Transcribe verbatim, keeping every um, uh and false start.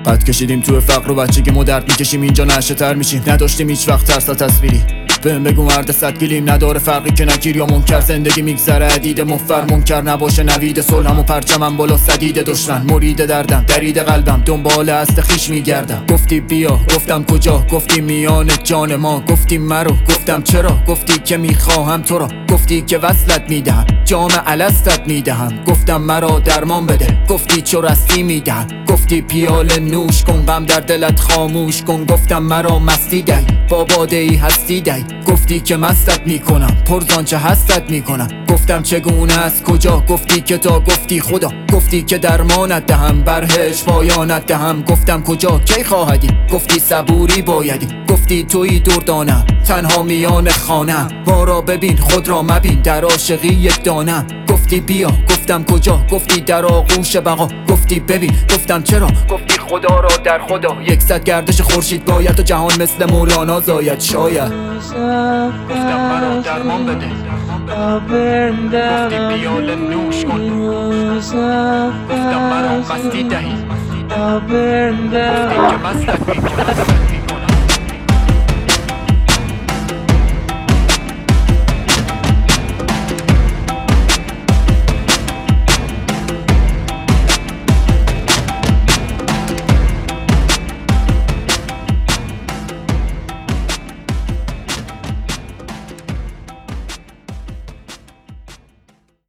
قد کشیدیم تو فقر و بچگی مو درد میکشیم اینجا نشه تر میشیم. نداشتیم هیچ وقت ترس تا تصویری. بهم بگو مرد صد گلیم نداره فرقی که نکیر یا منکر. زندگی میگذره عدید مفر منکر نباشه نوید صلحم و پرچمم بالا سدید دشمن. مرید دردم درید قلبم دنبال هست خیش میگردم. گفتی بیا گفتم کجا، گفتی میان جان ما، گفتی مرو گفتم چرا، گفتی که میخواهم تو را، گفتی که وصلت میدهم جام الستت میدهم. گفتم مرا درمان بده، گفتی چو رستی میدهم، گفتی پیاله نوش کن غم در دلت خاموش کن. گفتم مرا مستی دی با باده ای هستی دی، گفتی که مستت میکنم پرزان چه هستت میکنم. گفتم چگونه است کجا، گفتی که تا گفتی خدا، گفتی که درمانت دهم برهش پایانت دهم. گفتم کجا کی خواهدی، گفتی صبوری بایدی، گفتی تویی دردانم تنها میان خانم. ما را ببین خود را مبین در عاشقی یک دانم. گفتی بیا گفتم کجا، گفتی در آغوش بقا، گفتی ببین گفتم چرا، گفتی خدا را در خدا. یکصد گردش خورشید باید و جهان مثل مولانا زاید شاید. گفتم مرا درمان بده، گفتی پیاله نوش کن، گفتم مرا مستی دهی، گفتی که مستت میکنم.